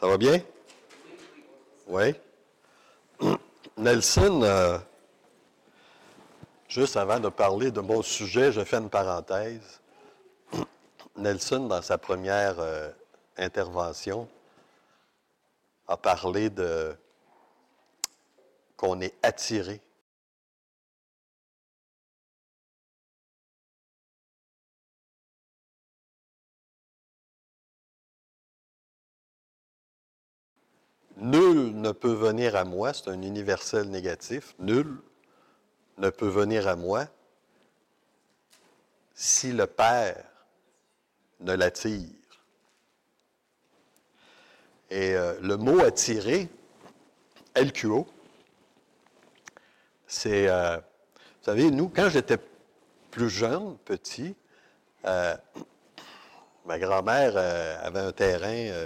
Ça va bien? Oui. Nelson, juste avant de parler de mon sujet, je fais une parenthèse. Nelson, dans sa première intervention, a parlé de qu'on est attiré. Nul ne peut venir à moi, c'est un universel négatif, nul ne peut venir à moi si le Père ne l'attire. Et le mot attirer, LQO, c'est, vous savez, nous, quand j'étais plus jeune, petit, ma grand-mère avait un terrain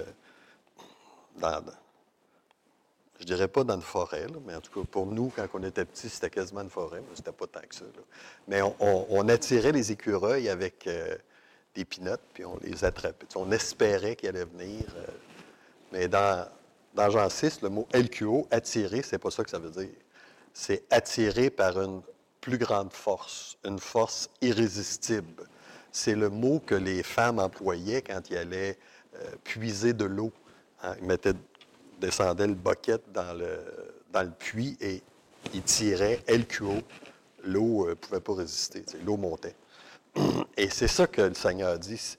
je dirais pas dans une forêt, là, mais en tout cas, pour nous, quand on était petits, c'était quasiment une forêt, mais c'était pas tant que ça. Là. Mais on attirait les écureuils avec des pinottes, puis on les attrapait. On espérait qu'ils allaient venir. Mais dans Jean 6, le mot LQO, attirer, c'est pas ça que ça veut dire. C'est attiré par une plus grande force, une force irrésistible. C'est le mot que les femmes employaient quand ils allaient puiser de l'eau. Hein, ils descendaient le bucket dans le puits et ils tiraient LQO. L'eau ne pouvait pas résister. L'eau montait. Et c'est ça que le Seigneur dit,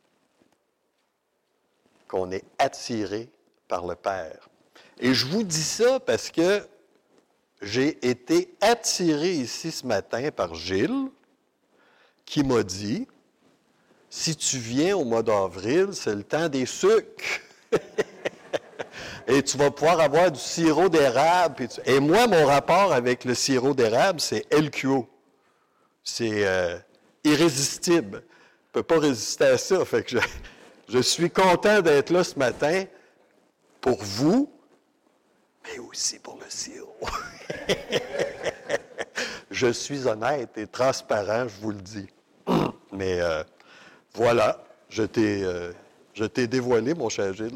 qu'on est attiré par le Père. Et je vous dis ça parce que j'ai été attiré ici ce matin par Gilles, qui m'a dit, si tu viens au mois d'avril, c'est le temps des sucres. Et tu vas pouvoir avoir du sirop d'érable. Et moi, mon rapport avec le sirop d'érable, c'est LQO. C'est irrésistible. Je ne peux pas résister à ça. Fait que je suis content d'être là ce matin pour vous, mais aussi pour le sirop. Je suis honnête et transparent, je vous le dis. Mais voilà, je t'ai dévoilé, mon cher Gilles.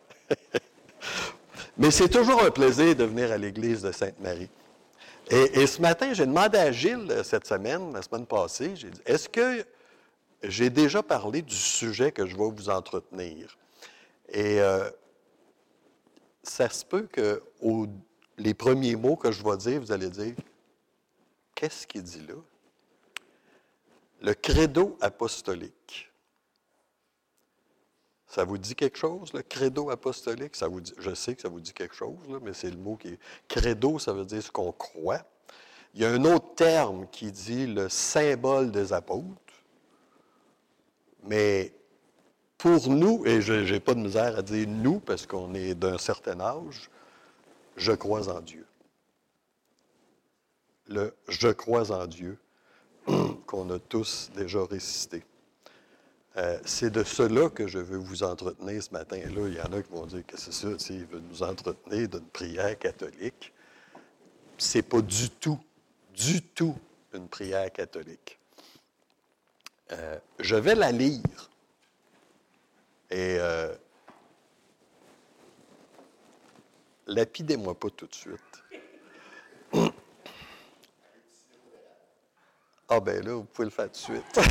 Mais c'est toujours un plaisir de venir à l'église de Sainte-Marie. Et ce matin, j'ai demandé à Gilles, cette semaine, la semaine passée, j'ai dit, est-ce que j'ai déjà parlé du sujet que je vais vous entretenir? Et ça se peut que les premiers mots que je vais dire, vous allez dire, qu'est-ce qu'il dit là? Le credo apostolique. Ça vous dit quelque chose, le credo apostolique? Ça vous dit, je sais que ça vous dit quelque chose, là, mais c'est le mot qui est... Credo, ça veut dire ce qu'on croit. Il y a un autre terme qui dit le symbole des apôtres. Mais pour nous, et je n'ai pas de misère à dire nous, parce qu'on est d'un certain âge, je crois en Dieu. Le « je crois en Dieu » qu'on a tous déjà récité. C'est de cela que je veux vous entretenir ce matin. Là, il y en a qui vont dire que c'est ça, il veut nous entretenir d'une prière catholique. C'est pas du tout une prière catholique. Je vais la lire. Et lapidez-moi pas tout de suite. Ah ben là, vous pouvez le faire tout de suite.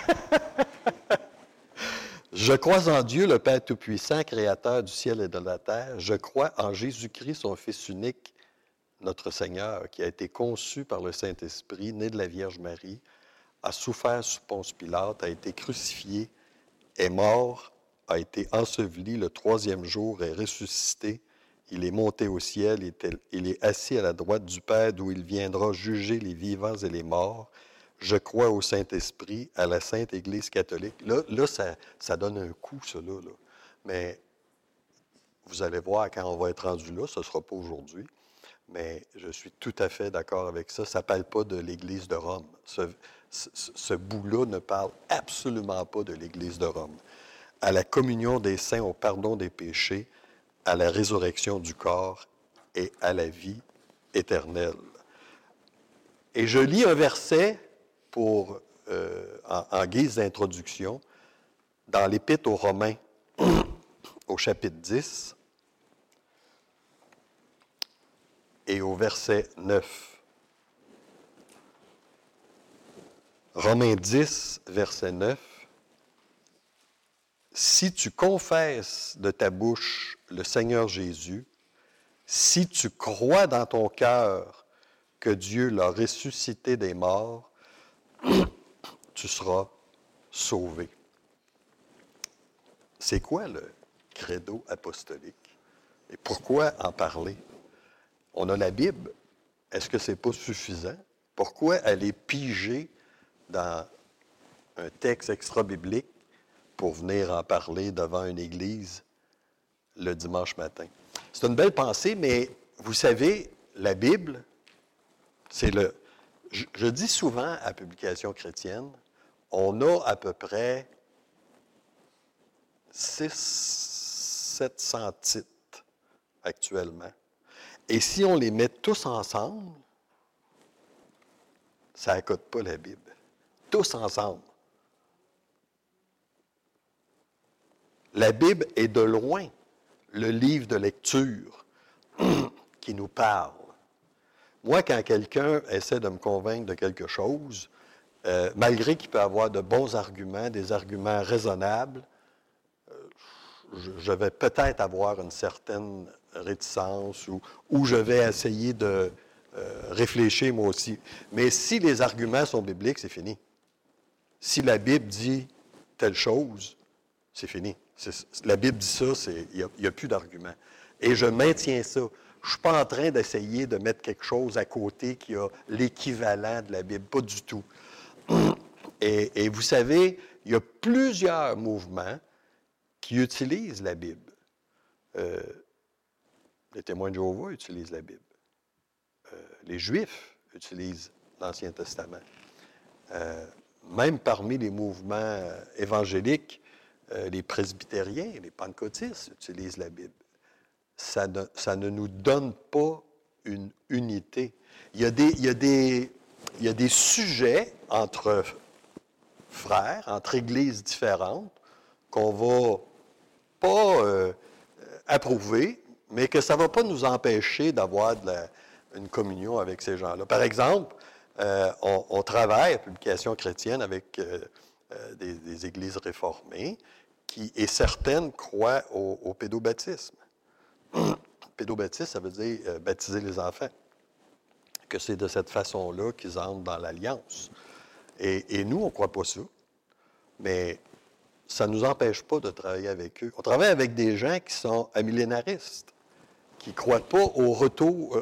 Je crois en Dieu, le Père Tout-Puissant, Créateur du ciel et de la terre. Je crois en Jésus-Christ, son Fils unique, notre Seigneur, qui a été conçu par le Saint-Esprit, né de la Vierge Marie, a souffert sous Ponce Pilate, a été crucifié, est mort, a été enseveli, le troisième jour est ressuscité, il est monté au ciel, il est assis à la droite du Père, d'où il viendra juger les vivants et les morts. Je crois au Saint-Esprit, à la Sainte Église catholique. Là ça donne un coup, ça, là. Mais vous allez voir, quand on va être rendu là, ce ne sera pas aujourd'hui, mais je suis tout à fait d'accord avec ça. Ça ne parle pas de l'Église de Rome. Ce bout-là ne parle absolument pas de l'Église de Rome. À la communion des saints, au pardon des péchés, à la résurrection du corps et à la vie éternelle. Et je lis un verset en guise d'introduction dans l'Épître aux Romains, au chapitre 10. et au verset 9. Romains 10, verset 9. Si tu confesses de ta bouche le Seigneur Jésus, si tu crois dans ton cœur que Dieu l'a ressuscité des morts, tu seras sauvé. C'est quoi le credo apostolique? Et pourquoi en parler? On a la Bible. Est-ce que ce n'est pas suffisant? Pourquoi aller piger dans un texte extra-biblique pour venir en parler devant une église le dimanche matin? C'est une belle pensée, mais vous savez, la Bible, c'est le... Je dis souvent à Publication chrétienne, on a à peu près 600-700 titres actuellement. Et si on les met tous ensemble, ça n'accote pas la Bible. Tous ensemble. La Bible est de loin le livre de lecture qui nous parle. Moi, quand quelqu'un essaie de me convaincre de quelque chose, malgré qu'il peut avoir de bons arguments, des arguments raisonnables, je vais peut-être avoir une certaine réticence ou je vais essayer de réfléchir moi aussi. Mais si les arguments sont bibliques, c'est fini. Si la Bible dit telle chose, c'est fini. La Bible dit ça, il n'y a plus d'arguments. Et je maintiens ça. Je ne suis pas en train d'essayer de mettre quelque chose à côté qui a l'équivalent de la Bible. Pas du tout. Et vous savez, il y a plusieurs mouvements qui utilisent la Bible. Les témoins de Jéhovah utilisent la Bible. Les Juifs utilisent l'Ancien Testament. Même parmi les mouvements évangéliques, les presbytériens, les pentecôtistes utilisent la Bible. Ça ne nous donne pas une unité. Il y a des sujets entre frères, entre églises différentes, qu'on ne va pas approuver, mais que ça ne va pas nous empêcher d'avoir une communion avec ces gens-là. Par exemple, on travaille à Publication chrétienne avec des églises réformées et certaines croient au pédobaptisme. Pédobaptisme, ça veut dire baptiser les enfants. Que c'est de cette façon-là qu'ils entrent dans l'alliance. Et nous, on ne croit pas ça. Mais ça ne nous empêche pas de travailler avec eux. On travaille avec des gens qui sont amillénaristes, qui ne croient pas au retour,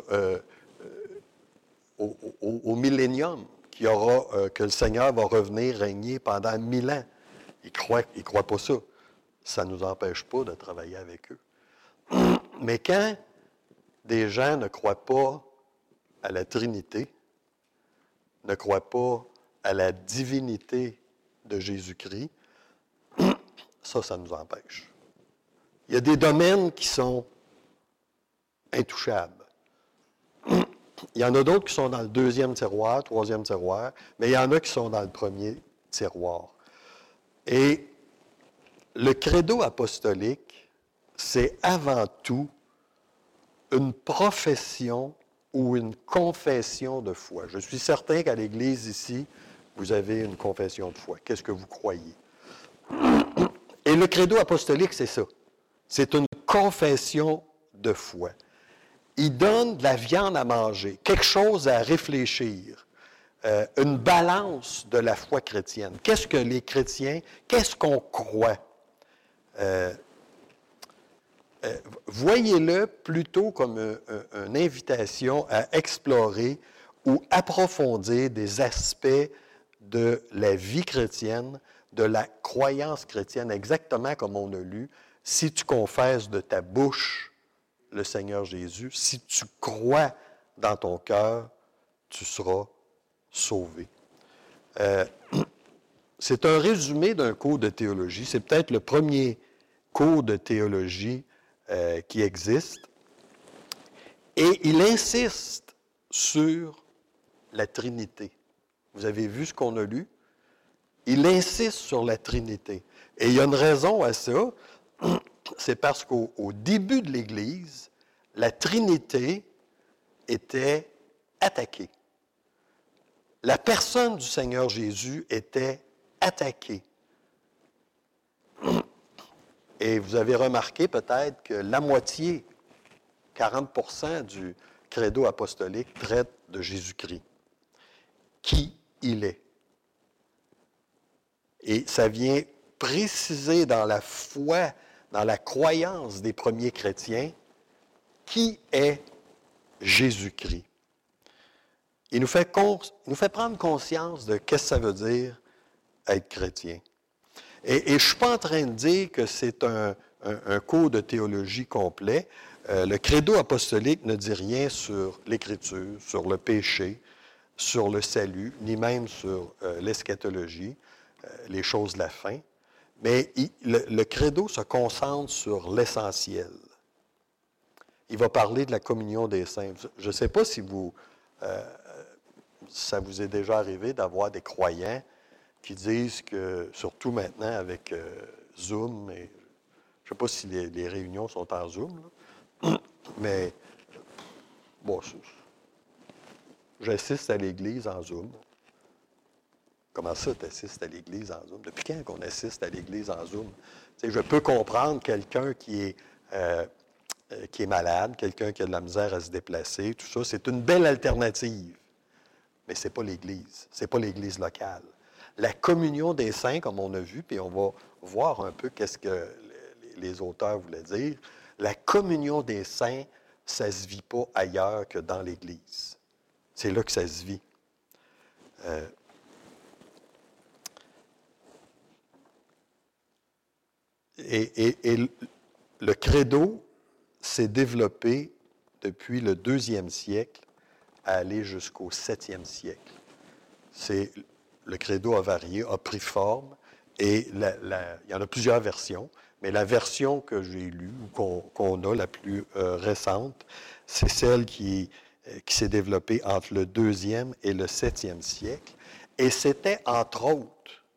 au millénium, que le Seigneur va revenir régner pendant 1000 ans. Ils ne croient pas ça. Ça ne nous empêche pas de travailler avec eux. Mais quand des gens ne croient pas à la Trinité, ne croient pas à la divinité de Jésus-Christ, ça nous empêche. Il y a des domaines qui sont intouchables. Il y en a d'autres qui sont dans le 2e tiroir, 3e tiroir, mais il y en a qui sont dans le 1er tiroir. Et le credo apostolique, c'est avant tout une profession ou une confession de foi. Je suis certain qu'à l'Église ici, vous avez une confession de foi. Qu'est-ce que vous croyez? Et le credo apostolique, c'est ça. C'est une confession de foi. Il donne de la viande à manger, quelque chose à réfléchir, une balance de la foi chrétienne. Qu'est-ce que les chrétiens, qu'est-ce qu'on croit? Voyez-le plutôt comme une invitation à explorer ou approfondir des aspects de la vie chrétienne, de la croyance chrétienne, exactement comme on a lu. Si tu confesses de ta bouche le Seigneur Jésus, si tu crois dans ton cœur, tu seras sauvé. C'est un résumé d'un cours de théologie. C'est peut-être le premier cours de théologie qui existe. Et il insiste sur la Trinité. Vous avez vu ce qu'on a lu? Il insiste sur la Trinité. Et il y a une raison à ça. C'est parce qu'au début de l'Église, la Trinité était attaquée. La personne du Seigneur Jésus était attaquée. Et vous avez remarqué peut-être que la moitié, 40% du credo apostolique traite de Jésus-Christ. Qui il est. Et ça vient préciser dans la foi, dans la croyance des premiers chrétiens, qui est Jésus-Christ. Il nous fait prendre conscience de ce que ça veut dire être chrétien. Et je ne suis pas en train de dire que c'est un cours de théologie complet. Le credo apostolique ne dit rien sur l'Écriture, sur le péché, sur le salut, ni même sur l'eschatologie, les choses de la fin. Mais le credo se concentre sur l'essentiel. Il va parler de la communion des saints. Je ne sais pas si ça vous est déjà arrivé d'avoir des croyants qui disent que, surtout maintenant avec Zoom, et, je ne sais pas si les réunions sont en Zoom, là, mais bon, j'assiste à l'Église en Zoom. Comment ça, tu assistes à l'Église en Zoom? Depuis quand qu'on assiste à l'Église en Zoom? Tu sais, je peux comprendre quelqu'un qui est malade, quelqu'un qui a de la misère à se déplacer, tout ça. C'est une belle alternative. Mais ce n'est pas l'Église. Ce n'est pas l'Église locale. La communion des saints, comme on a vu, puis on va voir un peu qu'est-ce que les auteurs voulaient dire. La communion des saints, ça ne se vit pas ailleurs que dans l'Église. C'est là que ça se vit. Et le credo s'est développé depuis le 2e siècle à aller jusqu'au 7e siècle. Le credo a varié, a pris forme, et il y en a plusieurs versions, mais la version que j'ai lue, ou qu'on a, la plus récente, c'est celle qui s'est développée entre le 2e et le 7e siècle, et c'était, entre autres,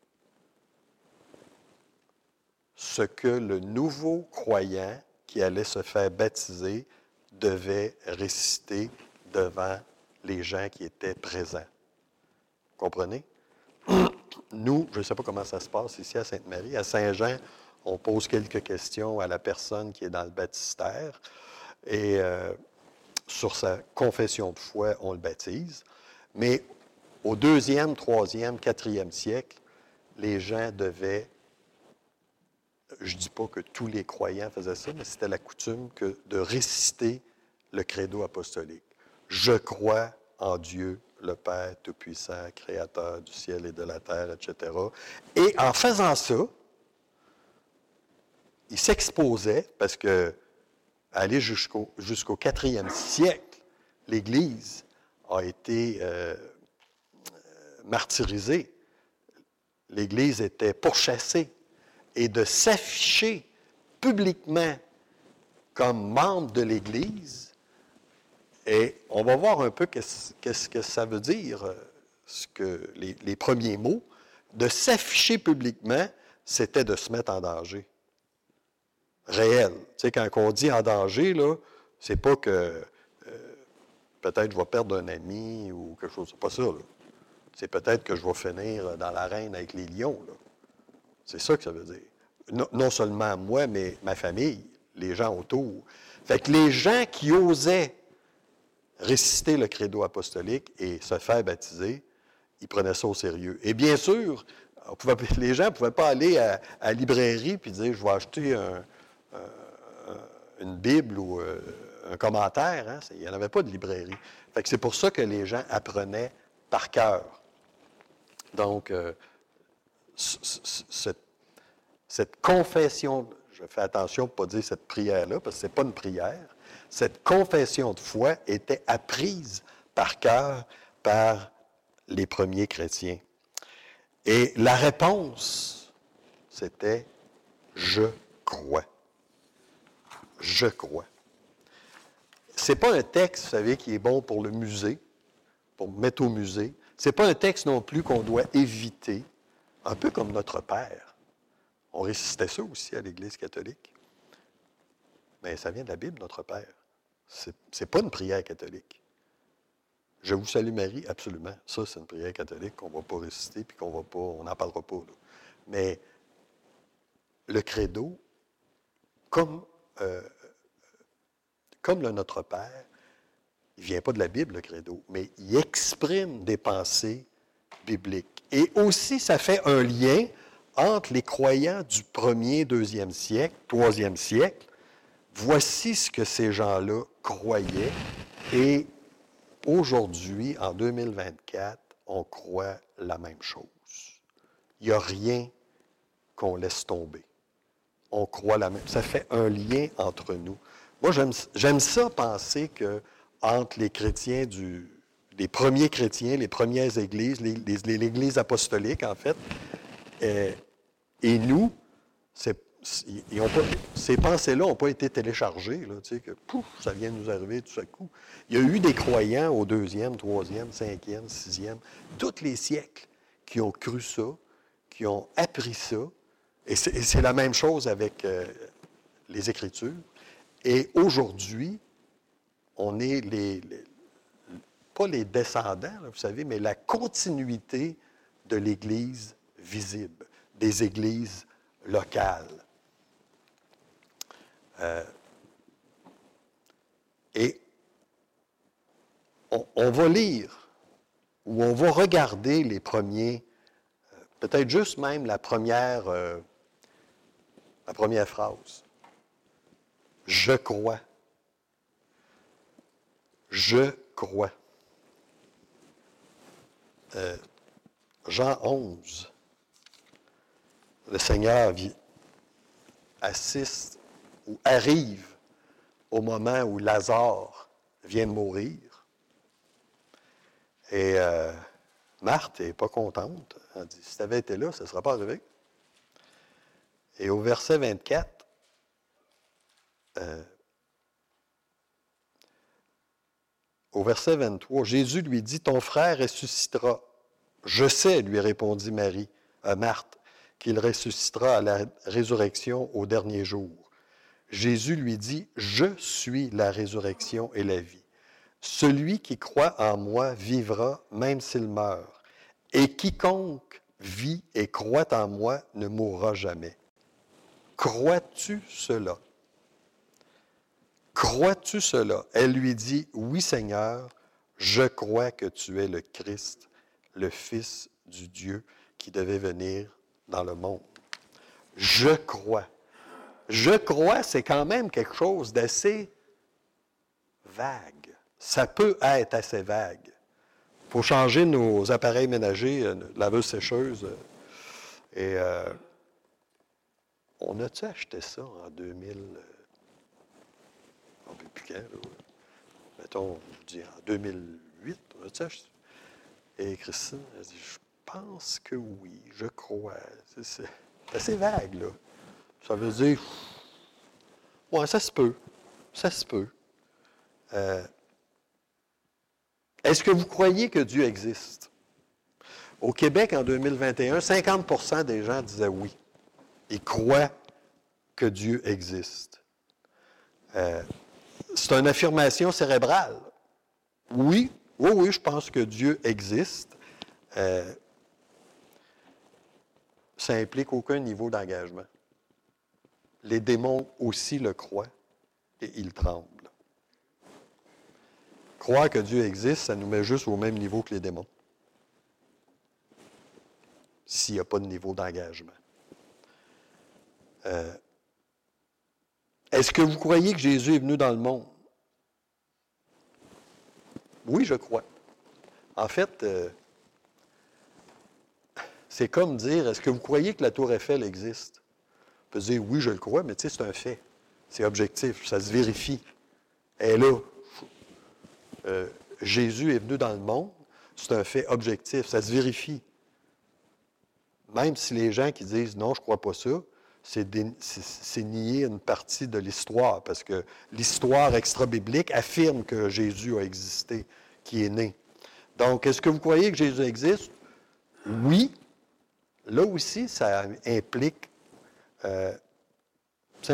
ce que le nouveau croyant qui allait se faire baptiser devait réciter devant les gens qui étaient présents. Comprenez? Nous, je ne sais pas comment ça se passe ici à Sainte-Marie. À Saint-Jean, on pose quelques questions à la personne qui est dans le baptistère et sur sa confession de foi, on le baptise. Mais au 2e, 3e, 4e siècle, les gens devaient, je ne dis pas que tous les croyants faisaient ça, mais c'était la coutume de réciter le credo apostolique. Je crois en Dieu, le Père Tout-Puissant, Créateur du ciel et de la terre, etc. Et en faisant ça, il s'exposait, parce que aller jusqu'au 4e siècle, l'Église a été martyrisée. L'Église était pourchassée. Et de s'afficher publiquement comme membre de l'Église, et on va voir un peu qu'est-ce que ça veut dire, les premiers mots. De s'afficher publiquement, c'était de se mettre en danger. Réel. Tu sais, quand on dit en danger, là, c'est pas que peut-être je vais perdre un ami ou quelque chose. C'est pas ça, là. C'est peut-être que je vais finir dans l'arène avec les lions, là. C'est ça que ça veut dire. Non seulement moi, mais ma famille, les gens autour. Fait que les gens qui osaient réciter le credo apostolique et se faire baptiser, ils prenaient ça au sérieux. Et bien sûr, les gens ne pouvaient pas aller à la librairie et dire « je vais acheter une Bible ou un commentaire. Hein? » Il n'y en avait pas de librairie. Fait que c'est pour ça que les gens apprenaient par cœur. Donc, cette confession, je fais attention pour ne pas dire cette prière-là, parce que ce n'est pas une prière, cette confession de foi était apprise par cœur par les premiers chrétiens. Et la réponse, c'était « je crois ». Je crois. Ce n'est pas un texte, vous savez, qui est bon pour le musée, pour mettre au musée. Ce n'est pas un texte non plus qu'on doit éviter, un peu comme notre Père. On récitait ça aussi à l'Église catholique. Mais ça vient de la Bible, notre Père. Ce n'est pas une prière catholique. Je vous salue Marie, absolument. Ça, c'est une prière catholique qu'on ne va pas réciter puis on n'en parlera pas. Là. Mais le credo, comme, euh, comme le Notre Père, il ne vient pas de la Bible, le credo, mais il exprime des pensées bibliques. Et aussi, ça fait un lien entre les croyants du 1er, 2e siècle, 3e siècle. Voici ce que ces gens-là croyaient. Et aujourd'hui, en 2024, on croit la même chose. Il n'y a rien qu'on laisse tomber. On croit la même. Ça fait un lien entre nous. Moi, j'aime ça penser que entre les chrétiens les premiers chrétiens, les premières églises, l'Église apostolique, en fait, et nous, ces pensées-là n'ont pas été téléchargées, là, tu sais, que pouf, ça vient de nous arriver tout à coup. Il y a eu des croyants au 2e, 3e, 5e, 6e, tous les siècles, qui ont cru ça, qui ont appris ça. Et c'est la même chose avec les Écritures. Et aujourd'hui, on est pas les descendants, là, vous savez, mais la continuité de l'Église visible, des églises locales. Et on va lire ou on va regarder les premiers, peut-être juste même la première phrase. Je crois. Je crois. Jean 11. Le Seigneur assiste ou arrive au moment où Lazare vient de mourir. Et Marthe n'est pas contente. Elle dit, si tu avais été là, ça ne serait pas arrivé. Et au verset 24, au verset 23, Jésus lui dit, ton frère ressuscitera. Je sais, lui répondit Marthe, qu'il ressuscitera à la résurrection au dernier jour. Jésus lui dit, je suis la résurrection et la vie. Celui qui croit en moi vivra même s'il meurt. Et quiconque vit et croit en moi ne mourra jamais. Crois-tu cela? Crois-tu cela? Elle lui dit, oui Seigneur, je crois que tu es le Christ, le Fils du Dieu qui devait venir dans le monde. Je crois. Je crois, c'est quand même quelque chose d'assez vague. Ça peut être assez vague. Il faut changer nos appareils ménagers, laveuse-sécheuse. Et on a-tu acheté ça en 2000? On ne peut plus quand, là. Mettons, je dis en 2008, on a-tu acheté? Et Christine, elle dit, je pense que oui, je crois. C'est assez vague, là. Ça veut dire, ouais, ça se peut. Ça se peut. Est-ce que vous croyez que Dieu existe? Au Québec, en 2021, 50% des gens disaient oui. Ils croient que Dieu existe. C'est une affirmation cérébrale. Oui, je pense que Dieu existe. Ça implique aucun niveau d'engagement. Les démons aussi le croient et ils tremblent. Croire que Dieu existe, ça nous met juste au même niveau que les démons. S'il n'y a pas de niveau d'engagement. Est-ce que vous croyez que Jésus est venu dans le monde? Oui, je crois. En fait, c'est comme dire, est-ce que vous croyez que la tour Eiffel existe? On peut dire, oui, je le crois, mais tu sais, c'est un fait. C'est objectif, ça se vérifie. Elle est là. Jésus est venu dans le monde, c'est un fait objectif, ça se vérifie. Même si les gens qui disent, non, je ne crois pas ça, c'est nier une partie de l'histoire, parce que l'histoire extra-biblique affirme que Jésus a existé, qui est né. Donc, est-ce que vous croyez que Jésus existe? Oui. Là aussi, ça implique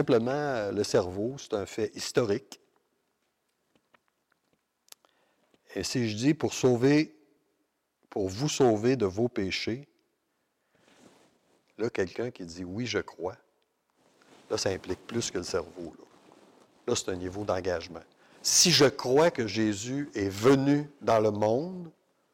simplement le cerveau, c'est un fait historique. Et si je dis pour vous sauver de vos péchés, là, quelqu'un qui dit oui, je crois, là, ça implique plus que le cerveau. Là, c'est un niveau d'engagement. Si je crois que Jésus est venu dans le monde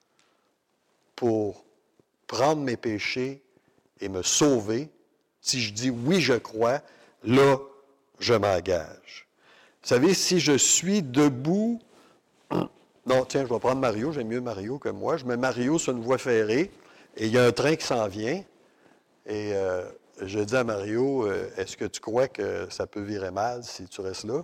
pour prendre mes péchés et me sauver, si je dis oui, je crois, là, je m'engage. Vous savez, si je suis debout, non, tiens, je vais prendre Mario, j'aime mieux Mario que moi. Je mets Mario sur une voie ferrée et il y a un train qui s'en vient. Et je dis à Mario, est-ce que tu crois que ça peut virer mal si tu restes là?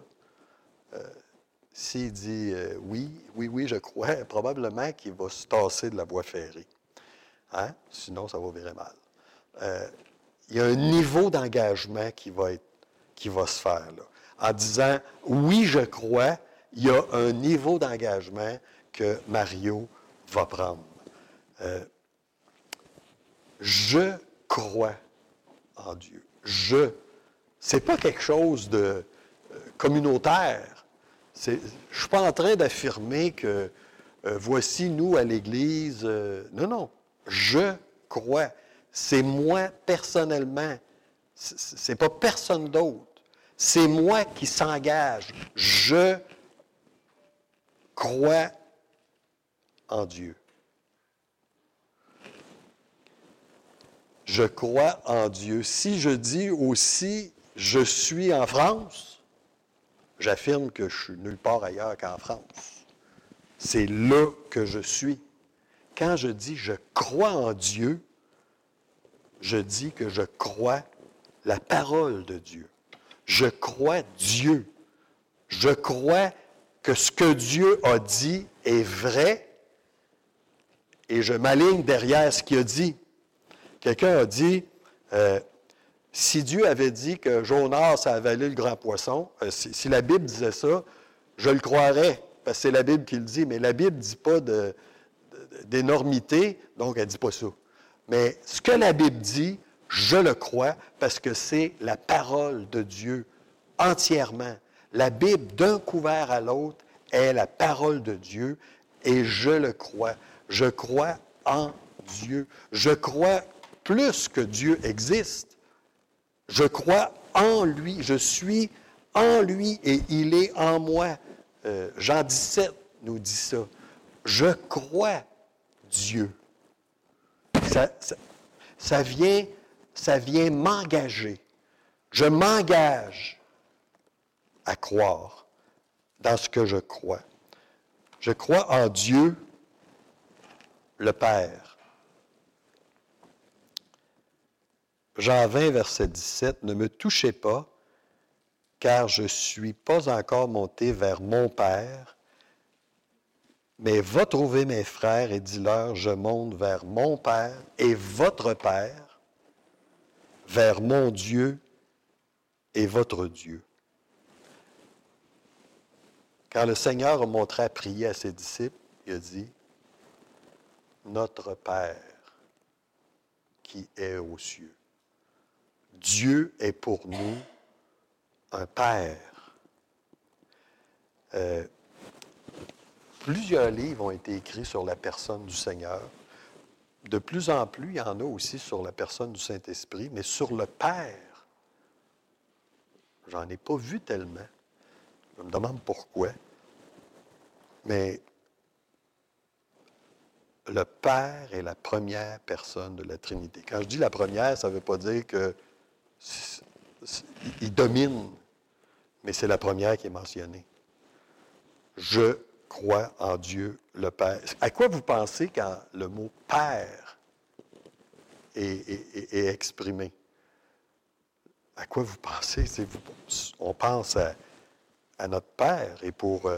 S'il dit oui, je crois, probablement qu'il va se tasser de la voie ferrée. Hein? Sinon, ça va virer mal. Il y a un niveau d'engagement qui va se faire là. En disant oui, je crois, il y a un niveau d'engagement que Mario va prendre. Je crois en Dieu. C'est pas quelque chose de communautaire. Je ne suis pas en train d'affirmer que voici nous à l'Église. Non. Je crois. C'est moi personnellement. C'est pas personne d'autre. C'est moi qui s'engage. Je crois en Dieu. Je crois en Dieu. Si je dis aussi je suis en France, j'affirme que je suis nulle part ailleurs qu'en France. C'est là que je suis. Quand je dis je crois en Dieu, je dis que je crois la parole de Dieu. Je crois Dieu. Je crois que ce que Dieu a dit est vrai et je m'aligne derrière ce qu'il a dit. Quelqu'un a dit, si Dieu avait dit que Jonas a avalé le grand poisson, si la Bible disait ça, je le croirais, parce que c'est la Bible qui le dit, mais la Bible ne dit pas d'énormité, donc elle ne dit pas ça. Mais ce que la Bible dit, je le crois, parce que c'est la parole de Dieu entièrement. La Bible, d'un couvert à l'autre, est la parole de Dieu, et je le crois. Je crois en Dieu. Je crois plus que Dieu existe. Je crois en lui. Je suis en lui et il est en moi. Jean 17 nous dit ça. Je crois Dieu. Ça vient m'engager. Je m'engage à croire dans ce que je crois. Je crois en Dieu, le Père. Jean 20, verset 17, « Ne me touchez pas, car je ne suis pas encore monté vers mon Père, mais va trouver mes frères et dis-leur, je monte vers mon Père et votre Père, vers mon Dieu et votre Dieu. » Quand le Seigneur a montré à prier à ses disciples, il a dit, « Notre Père qui est aux cieux. » Dieu est pour nous un Père. Plusieurs livres ont été écrits sur la personne du Seigneur. De plus en plus, il y en a aussi sur la personne du Saint-Esprit, mais sur le Père, j'en ai pas vu tellement. Je me demande pourquoi. Mais le Père est la première personne de la Trinité. Quand je dis la première, ça ne veut pas dire qu'il domine, mais c'est la première qui est mentionnée. Je crois en Dieu, le Père. À quoi vous pensez quand le mot Père est exprimé? À quoi vous pensez? On pense à notre Père et pour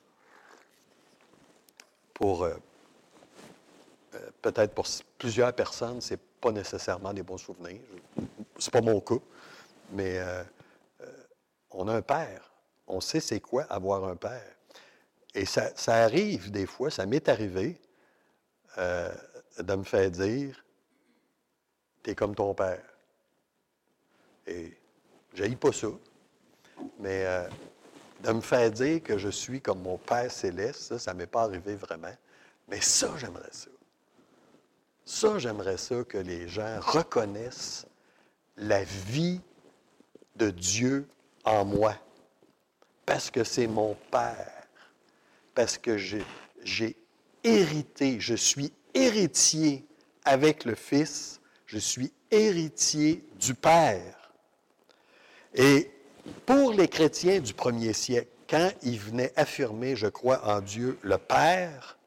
peut-être pour plusieurs personnes, ce n'est pas nécessairement des bons souvenirs. Ce n'est pas mon cas, mais on a un père. On sait c'est quoi avoir un père. Et ça arrive des fois, ça m'est arrivé de me faire dire « T'es comme ton père ». Et je n'haïs pas ça, mais de me faire dire que je suis comme mon Père céleste, ça ne m'est pas arrivé vraiment. Mais ça, j'aimerais ça. Ça, j'aimerais ça que les gens reconnaissent la vie de Dieu en moi. Parce que c'est mon Père. Parce que j'ai hérité, je suis héritier avec le Fils, je suis héritier du Père. Et pour les chrétiens du premier siècle, quand ils venaient affirmer, je crois en Dieu le Père,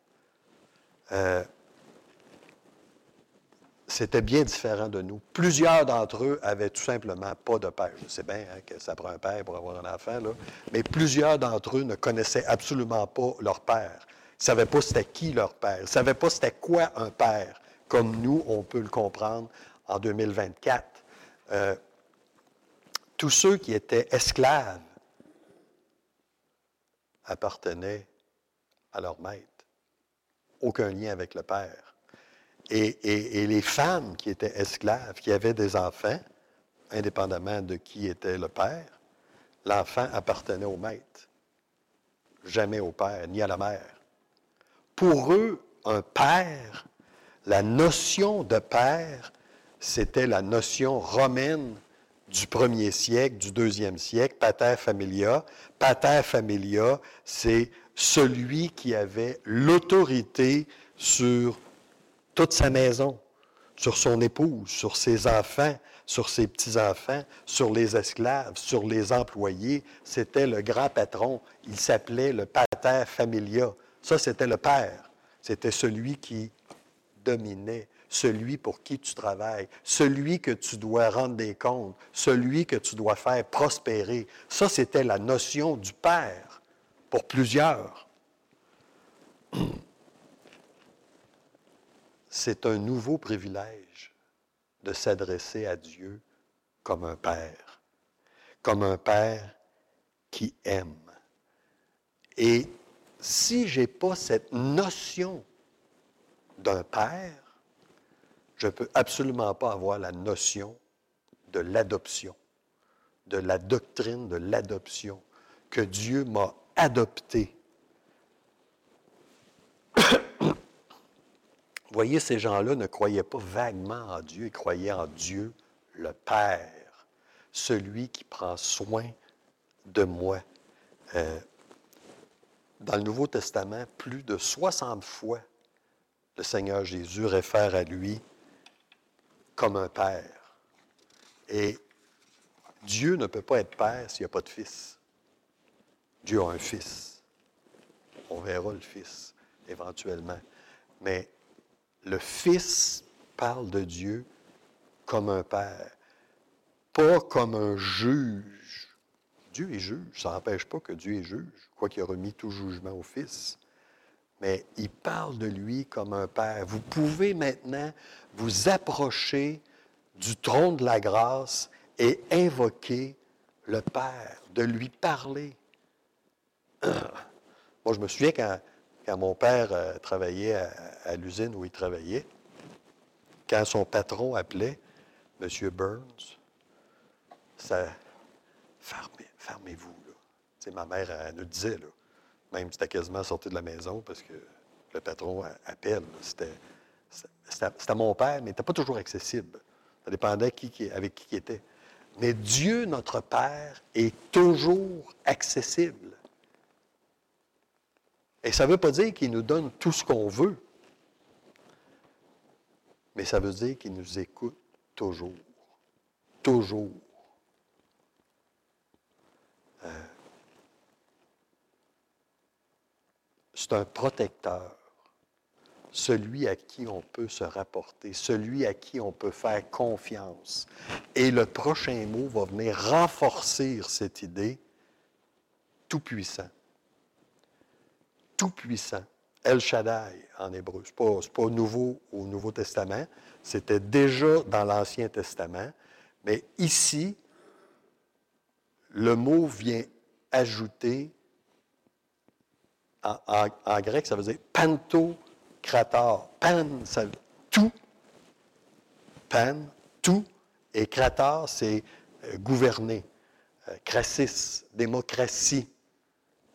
c'était bien différent de nous. Plusieurs d'entre eux avaient tout simplement pas de père. Je sais bien que ça prend un père pour avoir un enfant, là, mais plusieurs d'entre eux ne connaissaient absolument pas leur père. Ils ne savaient pas c'était qui leur père. Ils ne savaient pas c'était quoi un père, comme nous, on peut le comprendre en 2024. Tous ceux qui étaient esclaves appartenaient à leur maître. Aucun lien avec le père. Et les femmes qui étaient esclaves, qui avaient des enfants, indépendamment de qui était le père, l'enfant appartenait au maître, jamais au père, ni à la mère. Pour eux, un père, la notion de père, c'était la notion romaine du 1er siècle, du 2e siècle, pater familia. Pater familia, c'est celui qui avait l'autorité sur toute sa maison, sur son épouse, sur ses enfants, sur ses petits-enfants, sur les esclaves, sur les employés. C'était le grand patron. Il s'appelait le pater familia. Ça, c'était le père. C'était celui qui dominait, celui pour qui tu travailles, celui que tu dois rendre des comptes, celui que tu dois faire prospérer. Ça, c'était la notion du père pour plusieurs. C'est un nouveau privilège de s'adresser à Dieu comme un père qui aime. Et si je n'ai pas cette notion d'un père, je ne peux absolument pas avoir la notion de l'adoption, de la doctrine de l'adoption, que Dieu m'a adopté. Vous voyez, ces gens-là ne croyaient pas vaguement en Dieu, ils croyaient en Dieu, le Père, celui qui prend soin de moi. Dans le Nouveau Testament, plus de 60 fois, le Seigneur Jésus réfère à lui comme un Père. Et Dieu ne peut pas être Père s'il n'y a pas de Fils. Dieu a un Fils. On verra le Fils éventuellement. Mais le Fils parle de Dieu comme un Père, pas comme un juge. Dieu est juge, ça n'empêche pas que Dieu est juge, quoiqu'il a remis tout jugement au Fils. Mais il parle de lui comme un Père. Vous pouvez maintenant vous approcher du trône de la grâce et invoquer le Père, de lui parler. Moi, je me souviens quand mon père travaillait à l'usine où il travaillait, quand son patron appelait M. Burns, ça, fermez-vous. Là. Tu sais, ma mère, elle nous disait, là, même c'était quasiment sorti de la maison parce que le patron appelle. C'était mon père, mais il n'était pas toujours accessible. Ça dépendait avec qui il était. Mais Dieu, notre Père, est toujours accessible. Et ça ne veut pas dire qu'il nous donne tout ce qu'on veut, mais ça veut dire qu'il nous écoute toujours. Toujours. C'est un protecteur, celui à qui on peut se rapporter, celui à qui on peut faire confiance. Et le prochain mot va venir renforcer cette idée, tout-puissant. Tout-puissant. El Shaddai en hébreu. Ce n'est pas nouveau au Nouveau Testament, c'était déjà dans l'Ancien Testament, mais ici, le mot vient ajouter, en grec, ça veut dire pantokrator. Pan, ça veut tout. Pan, tout. Et krator, c'est gouverner. Krasis, démocratie.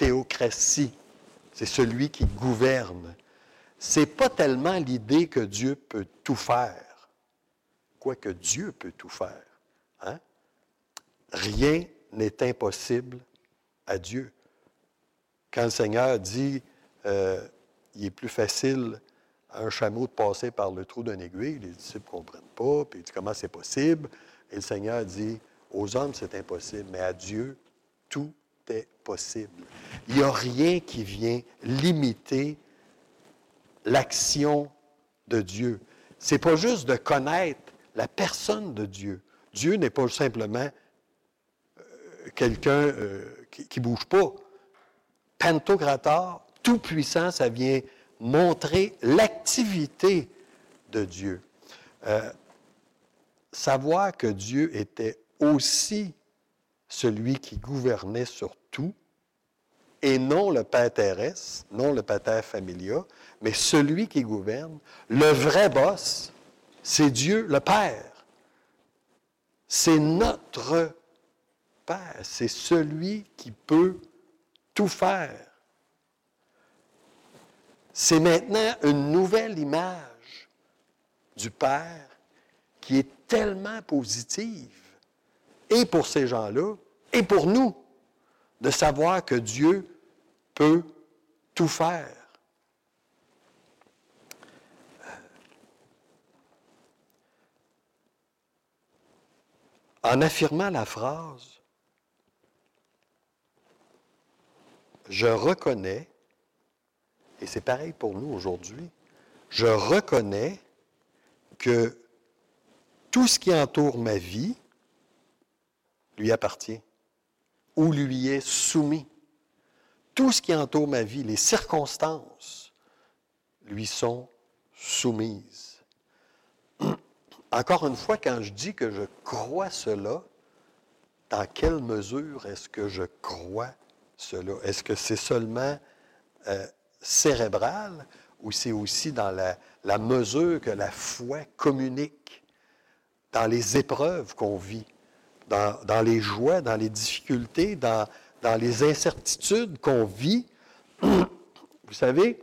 théocratie. C'est celui qui gouverne. C'est pas tellement l'idée que Dieu peut tout faire. Quoique Dieu peut tout faire. Hein? Rien n'est impossible à Dieu. Quand le Seigneur dit il est plus facile à un chameau de passer par le trou d'une aiguille, les disciples ne comprennent pas, puis il dit comment c'est possible. Et le Seigneur dit aux hommes c'est impossible, mais à Dieu, tout est possible. Il n'y a rien qui vient limiter l'action de Dieu. Ce n'est pas juste de connaître la personne de Dieu. Dieu n'est pas simplement quelqu'un qui ne bouge pas. Pantocrator, tout puissant, ça vient montrer l'activité de Dieu. Savoir que Dieu était aussi celui qui gouvernait sur tout, et non le pater, non le pater familia, mais celui qui gouverne, le vrai boss, c'est Dieu le Père. C'est notre Père, c'est celui qui peut tout faire. C'est maintenant une nouvelle image du Père qui est tellement positive, et pour ces gens-là, et pour nous, de savoir que Dieu peut tout faire. En affirmant la phrase « Je reconnais », et c'est pareil pour nous aujourd'hui, je reconnais que tout ce qui entoure ma vie lui appartient ou lui est soumis. Tout ce qui entoure ma vie, les circonstances, lui sont soumises. Encore une fois, quand je dis que je crois cela, dans quelle mesure est-ce que je crois cela? Est-ce que c'est seulement cérébral ou c'est aussi dans la mesure que la foi communique dans les épreuves qu'on vit, dans les joies, dans les difficultés, dans les incertitudes qu'on vit? Vous savez,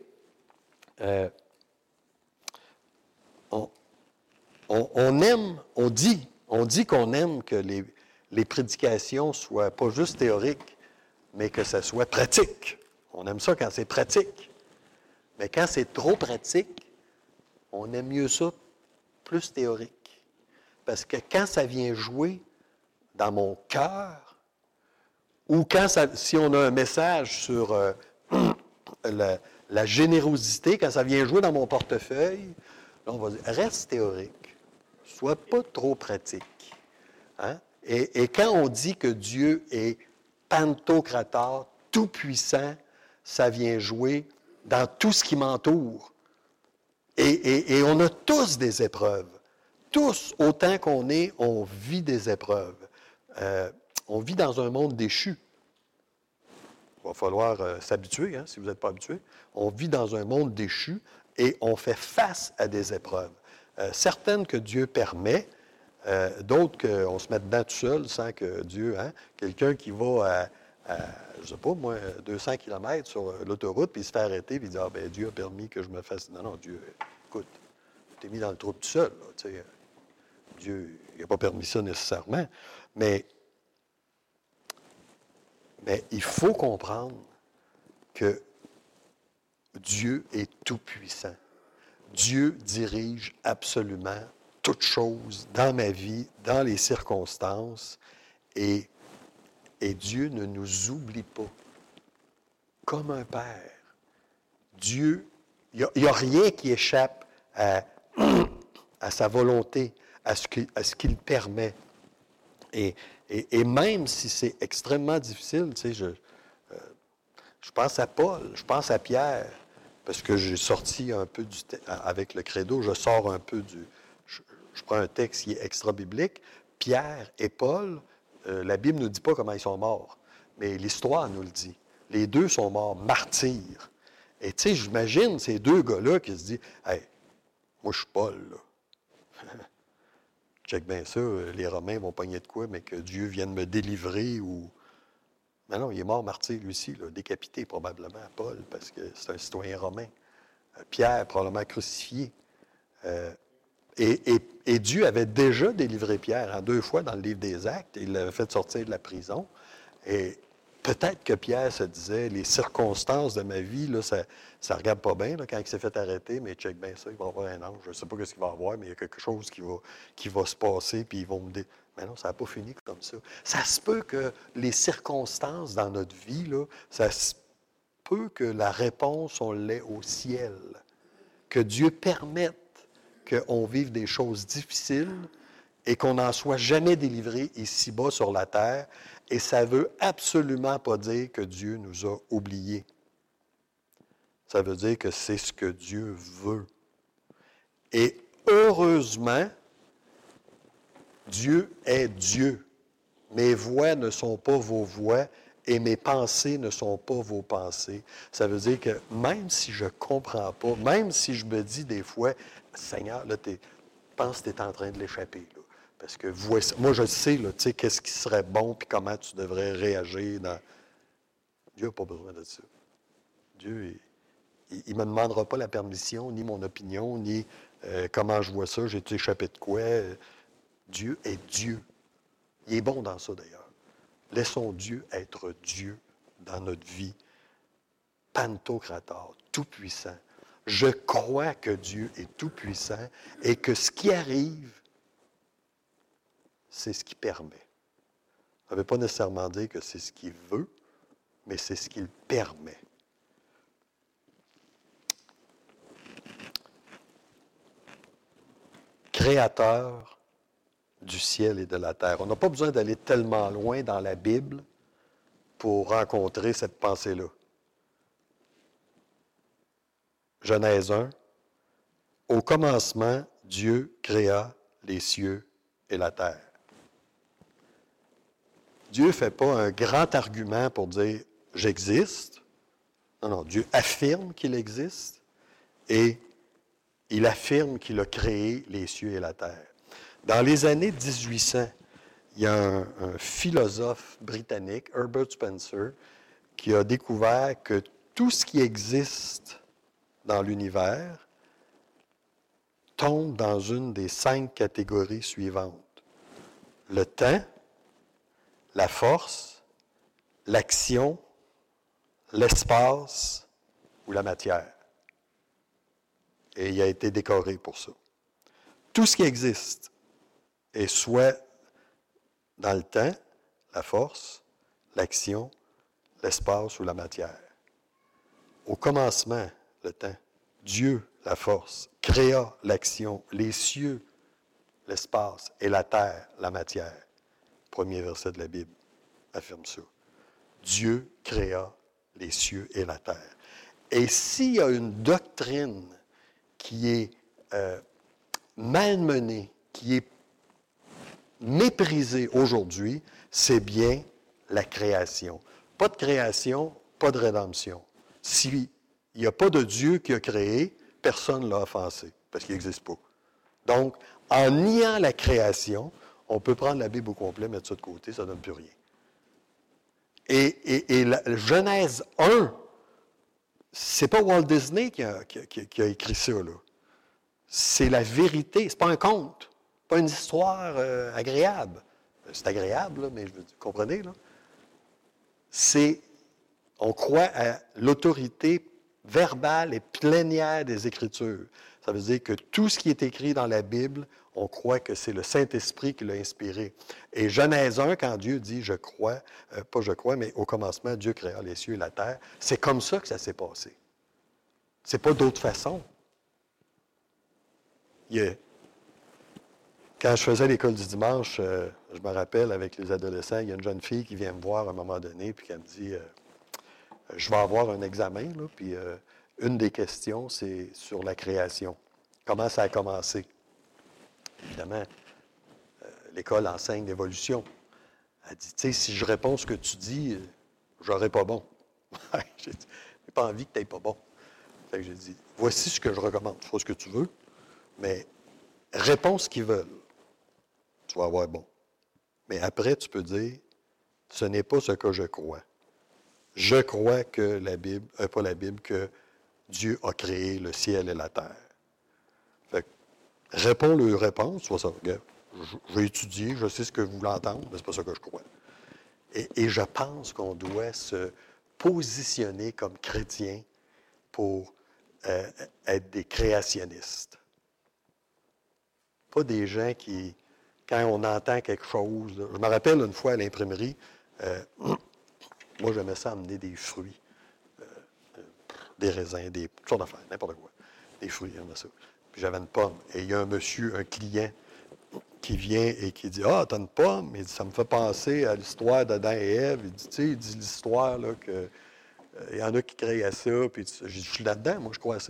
on aime, on dit qu'on aime que les prédications soient pas juste théoriques, mais que ça soit pratique. On aime ça quand c'est pratique. Mais quand c'est trop pratique, on aime mieux ça plus théorique. Parce que quand ça vient jouer dans mon cœur, ou si on a un message sur la générosité, quand ça vient jouer dans mon portefeuille, là, on va dire, reste théorique, sois pas trop pratique. Hein? Et quand on dit que Dieu est pantocrator, tout-puissant, ça vient jouer dans tout ce qui m'entoure. Et on a tous des épreuves. Tous, autant qu'on est, on vit des épreuves. On vit dans un monde déchu. Il va falloir s'habituer, hein, si vous n'êtes pas habitué. On vit dans un monde déchu et on fait face à des épreuves. Certaines que Dieu permet, d'autres qu'on se met dedans tout seul sans que Dieu... Hein, quelqu'un qui va je ne sais pas, moi, 200 km sur l'autoroute, puis il se fait arrêter, puis il dit « Ah, ben Dieu a permis que je me fasse... » Non, non, Dieu, écoute, tu t'es mis dans le trou tout seul, là, tu sais. Dieu, il n'a pas permis ça nécessairement. Mais il faut comprendre que Dieu est tout-puissant. Dieu dirige absolument toutes choses dans ma vie, dans les circonstances, et Dieu ne nous oublie pas. Comme un père. Dieu, il n'y a rien qui échappe à sa volonté, à ce qu'il permet. Et même si c'est extrêmement difficile, tu sais, je pense à Paul, je pense à Pierre, parce que j'ai sorti un peu avec le credo, je sors un peu je prends un texte qui est extra-biblique. Pierre et Paul, la Bible ne nous dit pas comment ils sont morts, mais l'histoire nous le dit. Les deux sont morts martyrs. Et tu sais, j'imagine ces deux gars-là qui se disent « Hey, moi je suis Paul, là. Check bien ça, les Romains vont pogner de quoi, mais que Dieu vienne me délivrer ou... » Mais non, il est mort martyr, lui aussi, là, décapité probablement, Paul, parce que c'est un citoyen romain. Pierre, probablement crucifié. Euh, et Dieu avait déjà délivré Pierre en 2 fois dans le livre des Actes. Il l'avait fait sortir de la prison. Et peut-être que Pierre se disait, les circonstances de ma vie, là, ça ne regarde pas bien là, quand il s'est fait arrêter, mais check bien ça, il va y avoir un ange. Je ne sais pas ce qu'il va y avoir, mais il y a quelque chose qui va se passer, puis ils vont me dire. Mais non, ça n'a pas fini comme ça. Ça se peut que les circonstances dans notre vie, là, ça se peut que la réponse, on l'ait au ciel. Que Dieu permette qu'on vive des choses difficiles et qu'on n'en soit jamais délivré ici-bas sur la terre. Et ça ne veut absolument pas dire que Dieu nous a oubliés. Ça veut dire que c'est ce que Dieu veut. Et heureusement, Dieu est Dieu. Mes voix ne sont pas vos voix et mes pensées ne sont pas vos pensées. Ça veut dire que même si je ne comprends pas, même si je me dis des fois, Seigneur, là, je pense que tu es en train de l'échapper. Là, parce que moi, je sais, là, tu sais, qu'est-ce qui serait bon puis comment tu devrais réagir. Dieu n'a pas besoin de ça. Dieu, il ne me demandera pas la permission, ni mon opinion, ni comment je vois ça, j'ai-tu échappé de quoi. Dieu est Dieu. Il est bon dans ça, d'ailleurs. Laissons Dieu être Dieu dans notre vie. Pantocrator, tout-puissant. Je crois que Dieu est tout-puissant et que ce qui arrive, c'est ce qu'il permet. Ça ne veut pas nécessairement dire que c'est ce qu'il veut, mais c'est ce qu'il permet. Créateur du ciel et de la terre. On n'a pas besoin d'aller tellement loin dans la Bible pour rencontrer cette pensée-là. Genèse 1. Au commencement, Dieu créa les cieux et la terre. Dieu ne fait pas un grand argument pour dire « j'existe ». Non, non, Dieu affirme qu'il existe et il affirme qu'il a créé les cieux et la terre. Dans les années 1800, il y a un philosophe britannique, Herbert Spencer, qui a découvert que tout ce qui existe dans l'univers tombe dans une des 5 catégories suivantes. Le temps, la force, l'action, l'espace ou la matière. Et il a été décoré pour ça. Tout ce qui existe est soit dans le temps, la force, l'action, l'espace ou la matière. Au commencement, le temps, Dieu, la force, créa l'action, les cieux, l'espace et la terre, la matière. Premier verset de la Bible affirme ça. Dieu créa les cieux et la terre. Et s'il y a une doctrine qui est malmenée, qui est méprisée aujourd'hui, c'est bien la création. Pas de création, pas de rédemption. S'il n'y a pas de Dieu qui a créé, personne ne l'a offensé, parce qu'il n'existe pas. Donc, en niant la création, on peut prendre la Bible au complet, mettre ça de côté, ça ne donne plus rien. Et la Genèse 1, c'est pas Walt Disney qui a écrit ça, là. C'est la vérité, c'est pas un conte, pas une histoire agréable. C'est agréable, là, mais vous comprenez, là? On croit à l'autorité verbale et plénière des Écritures. Ça veut dire que tout ce qui est écrit dans la Bible, on croit que c'est le Saint-Esprit qui l'a inspiré. Et Genèse 1, quand Dieu dit « je crois », pas « je crois », mais au commencement, Dieu créa les cieux et la terre, c'est comme ça que ça s'est passé. C'est pas d'autre façon. Quand je faisais l'école du dimanche, je me rappelle, avec les adolescents, il y a une jeune fille qui vient me voir à un moment donné, puis qui me dit je vais avoir un examen, là, puis une des questions, c'est sur la création. Comment ça a commencé? Évidemment, l'école enseigne l'évolution. Elle dit, tu sais, si je réponds ce que tu dis, j'aurai pas bon. J'ai pas envie que tu n'aies pas bon. Fait que j'ai dit, voici ce que je recommande. Tu feras ce que tu veux, mais réponds ce qu'ils veulent. Tu vas avoir bon. Mais après, tu peux dire, ce n'est pas ce que je crois. Je crois que la Bible, pas la Bible, que Dieu a créé le ciel et la terre. Fait que, réponds le réponse, soit ça. Regarde, j'ai étudié, je sais ce que vous voulez entendre, mais c'est pas ça que je crois. Et je pense qu'on doit se positionner comme chrétiens pour être des créationnistes. Pas des gens qui, quand on entend quelque chose, là, je me rappelle une fois à l'imprimerie, moi j'aimais ça amener des fruits, des raisins, toutes sortes d'affaires, n'importe quoi. Des fruits, j'aimais ça. Puis j'avais une pomme. Et il y a un monsieur, un client, qui vient et qui dit « Ah, t'as une pomme? » Il dit « Ça me fait penser à l'histoire d'Adam et Ève. » Il dit « Tu sais, il dit l'histoire, là, que il y en a qui créaient ça. » Puis j'ai dit « Je suis là-dedans, moi, je crois à ça. »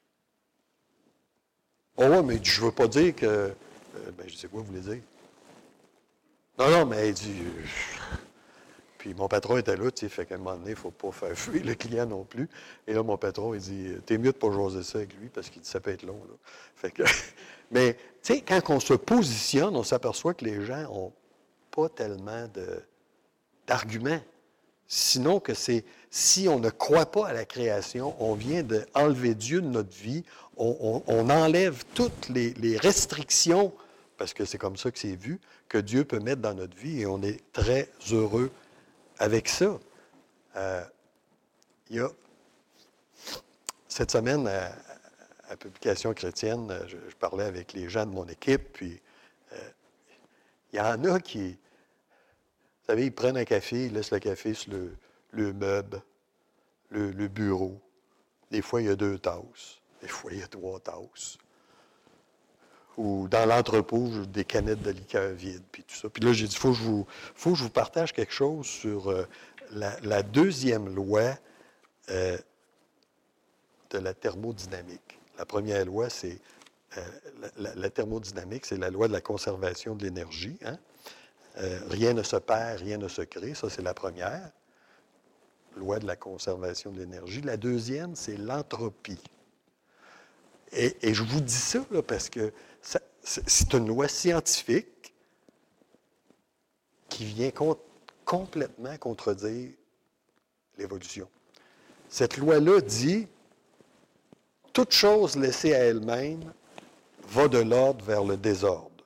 « Oh ouais, mais je veux pas dire que... ben, je sais quoi vous voulez dire. Non, non, mais il dit... Puis mon patron était là, tu sais, fait qu'à un moment donné, il ne faut pas faire fuir le client non plus. Et là, mon patron, il dit, t'es mieux de ne pas jaser ça avec lui parce qu'il dit, ça peut être long, là. Fait que, mais, tu sais, quand on se positionne, on s'aperçoit que les gens n'ont pas tellement d'arguments. Sinon que c'est, si on ne croit pas à la création, on vient d'enlever Dieu de notre vie, on enlève toutes les restrictions, parce que c'est comme ça que c'est vu, que Dieu peut mettre dans notre vie et on est très heureux avec ça. Il y a, cette semaine, à Publication chrétienne, je parlais avec les gens de mon équipe, puis il y en a qui, vous savez, ils prennent un café, ils laissent le café sur le meuble, le bureau. Des fois, il y a 2 tasses. Des fois, il y a 3 tasses. Ou dans l'entrepôt, des canettes de liqueur vides, puis tout ça. Puis là, j'ai dit, il faut que je vous partage quelque chose sur la deuxième loi de la thermodynamique. La première loi, c'est la thermodynamique, c'est la loi de la conservation de l'énergie. Hein? Rien ne se perd, rien ne se crée. Ça, c'est la première. Loi de la conservation de l'énergie. La deuxième, c'est l'entropie. Et je vous dis ça là, parce que c'est une loi scientifique qui vient complètement contredire l'évolution. Cette loi-là dit toute chose laissée à elle-même va de l'ordre vers le désordre.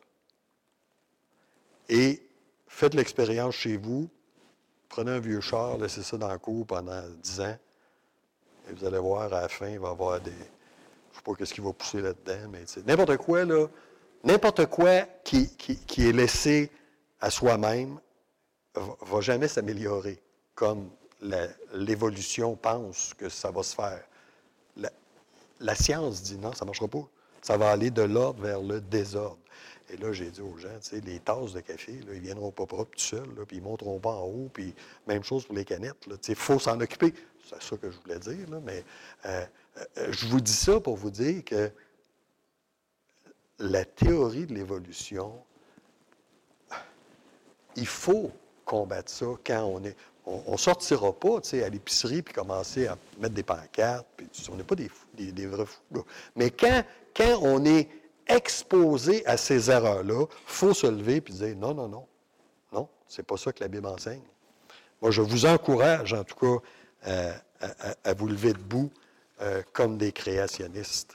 Et faites l'expérience chez vous, prenez un vieux char, laissez ça dans la cour pendant 10 ans, et vous allez voir, à la fin, il va y avoir des... Je ne sais pas ce qui va pousser là-dedans, mais n'importe quoi, là, n'importe quoi qui est laissé à soi-même va jamais s'améliorer, comme l'évolution pense que ça va se faire. La science dit non, ça ne marchera pas. Ça va aller de l'ordre vers le désordre. Et là, j'ai dit aux gens, tu sais, les tasses de café, là, ils ne viendront pas propres tout seuls, là, puis ils ne monteront pas en haut, puis même chose pour les canettes. Il faut s'en occuper. C'est ça que je voulais dire, là, mais je vous dis ça pour vous dire que la théorie de l'évolution, il faut combattre ça quand on est... On ne sortira pas à l'épicerie puis commencer à mettre des pancartes. Puis, on n'est pas des vrais fous. Là. Mais quand on est exposé à ces erreurs-là, il faut se lever et dire non, non, non. Non, c'est pas ça que la Bible enseigne. Moi, je vous encourage, en tout cas, à vous lever debout comme des créationnistes.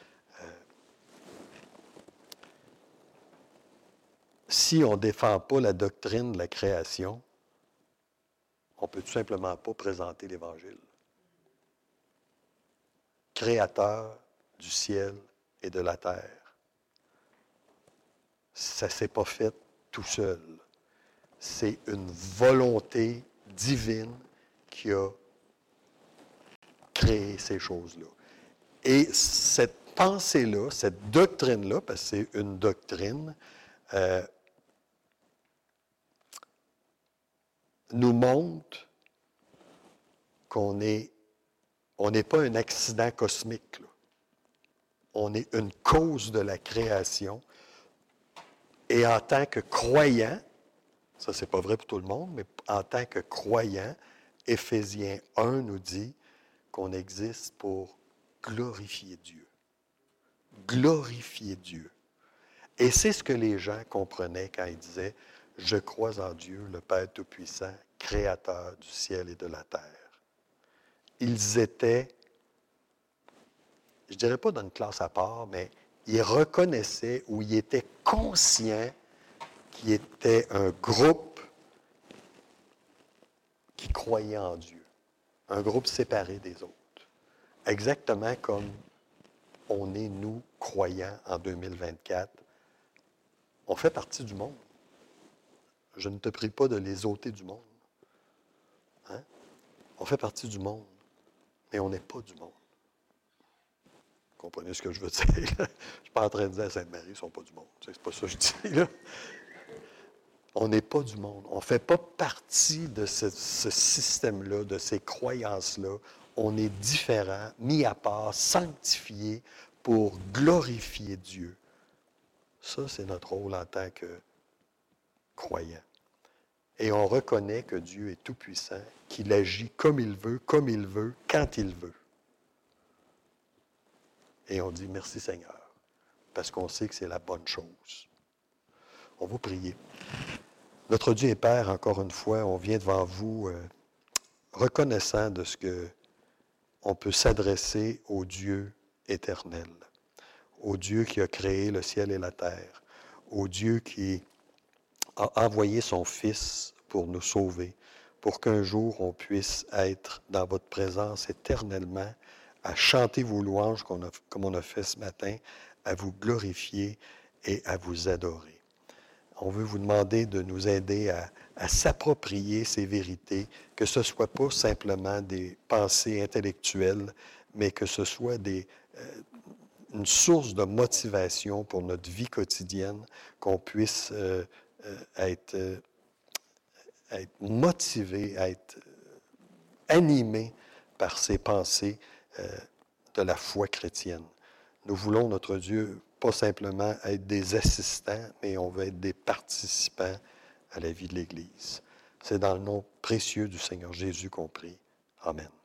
Si on ne défend pas la doctrine de la création, on ne peut tout simplement pas présenter l'Évangile. Créateur du ciel et de la terre. Ça ne s'est pas fait tout seul. C'est une volonté divine qui a créé ces choses-là. Et cette pensée-là, cette doctrine-là, parce que c'est une doctrine, nous montre qu'on n'est pas un accident cosmique. Là. On est une cause de la création. Et en tant que croyant, ça c'est pas vrai pour tout le monde, mais en tant que croyant, Éphésiens 1 nous dit qu'on existe pour glorifier Dieu. Glorifier Dieu. Et c'est ce que les gens comprenaient quand ils disaient « Je crois en Dieu, le Père Tout-Puissant, Créateur du ciel et de la terre. Ils étaient, je ne dirais pas dans une classe à part, mais ils reconnaissaient ou ils étaient conscients qu'ils étaient un groupe qui croyait en Dieu, un groupe séparé des autres. Exactement comme on est, nous, croyants en 2024. On fait partie du monde. Je ne te prie pas de les ôter du monde. Hein? On fait partie du monde, mais on n'est pas du monde. Vous comprenez ce que je veux dire? Je ne suis pas en train de dire à Sainte-Marie, ils ne sont pas du monde. C'est pas ça que je dis, là. On n'est pas du monde. On ne fait pas partie de ce système-là, de ces croyances-là. On est différent, mis à part, sanctifié pour glorifier Dieu. Ça, c'est notre rôle en tant que croyant. Et on reconnaît que Dieu est tout-puissant, qu'il agit comme il veut, quand il veut. Et on dit merci Seigneur, parce qu'on sait que c'est la bonne chose. On va prier. Notre Dieu et Père, encore une fois, on vient devant vous reconnaissant de ce qu'on peut s'adresser au Dieu éternel, au Dieu qui a créé le ciel et la terre, au Dieu qui a envoyé son Fils pour nous sauver, pour qu'un jour on puisse être dans votre présence éternellement, à chanter vos louanges comme on a fait ce matin, à vous glorifier et à vous adorer. On veut vous demander de nous aider à s'approprier ces vérités, que ce ne soit pas simplement des pensées intellectuelles, mais que ce soit une source de motivation pour notre vie quotidienne, qu'on puisse être motivé, être animé par ces pensées de la foi chrétienne. Nous voulons, notre Dieu, pas simplement être des assistants, mais on veut être des participants à la vie de l'Église. C'est dans le nom précieux du Seigneur Jésus qu'on prie. Amen.